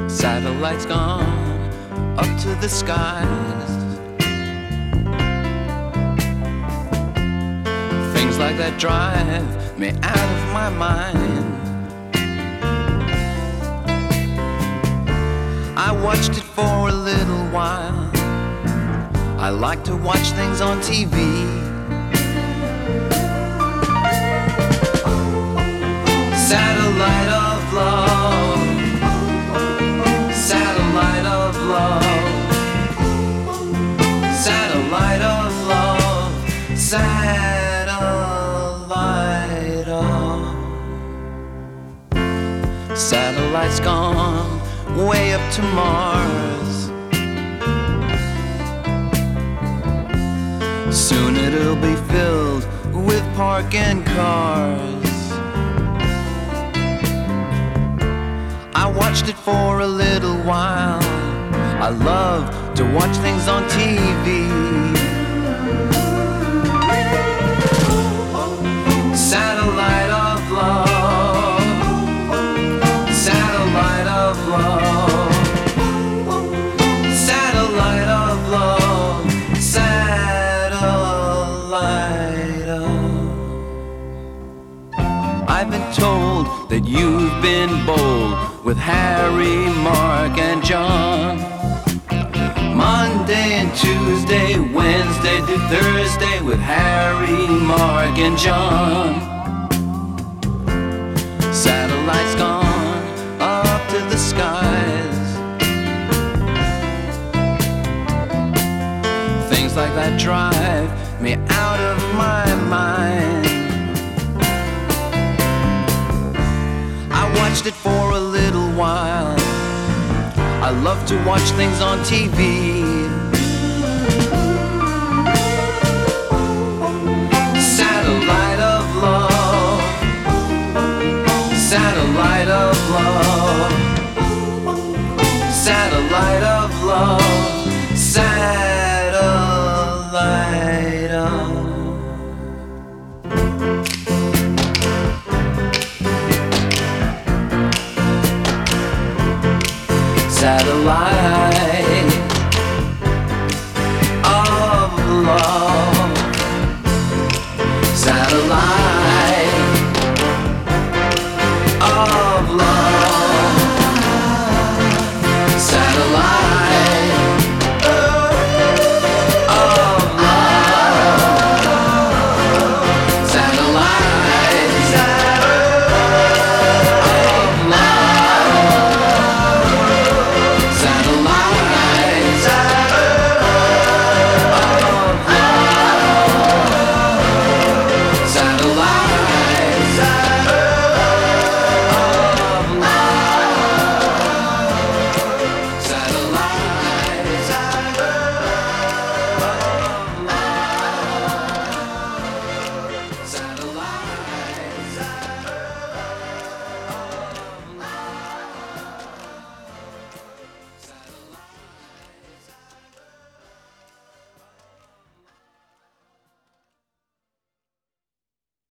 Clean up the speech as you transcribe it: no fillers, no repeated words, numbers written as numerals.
Satellites gone up to the skies. Things like that drive me out of my mind. I watched it for a little while. I like to watch things on TV. Satellite of love, satellite of love, satellite of love, satellite of. Satellites gone way up to Mars. Soon it'll be filled with parking cars. I watched it for a little while. I love to watch things on TV. Satellite of love, satellite of love, satellite of love, satellite of. I've been told that you've been bold with Harry, Mark, and John. Monday and Tuesday, Wednesday to Thursday with Harry, Mark, and John. Satellites gone up to the skies. Things like that drive me out of my mind. I watched it for a little while. I love to watch things on TV. Satellite of love, satellite of love, satellite of love, satellite of. Satellite of love, satellite.